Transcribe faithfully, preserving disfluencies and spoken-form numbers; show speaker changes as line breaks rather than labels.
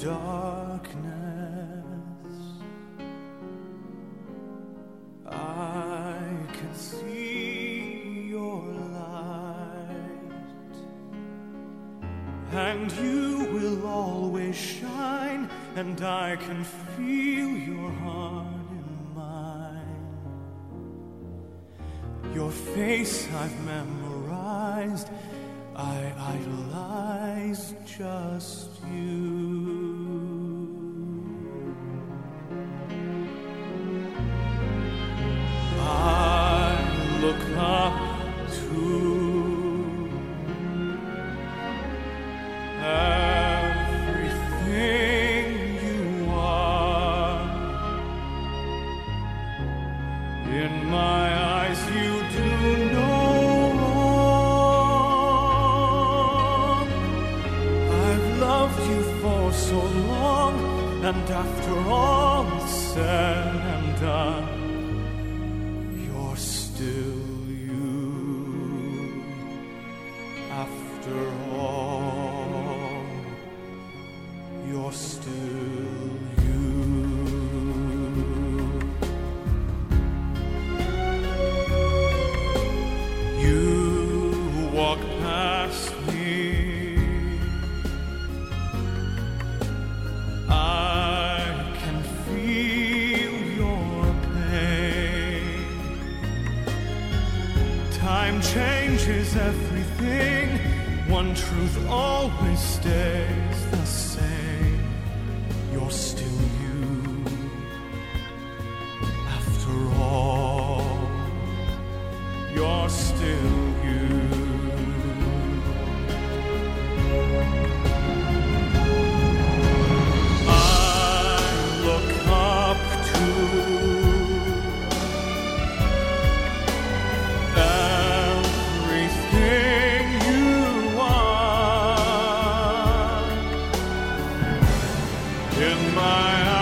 darkness, I can see your light, and you will always shine, and I can feel your heart in mine. Your face I've memorized, I idolize just you. I look up to everything you are. In my eyes you do no wrong. I've loved you for so long, and after all is said and done, you're still you. After all, you're still you. You walk past me, I can feel your pain. Time changes everything, one truth always stays the same. You're still you. After all, you're still you. I look up to everything you are. In my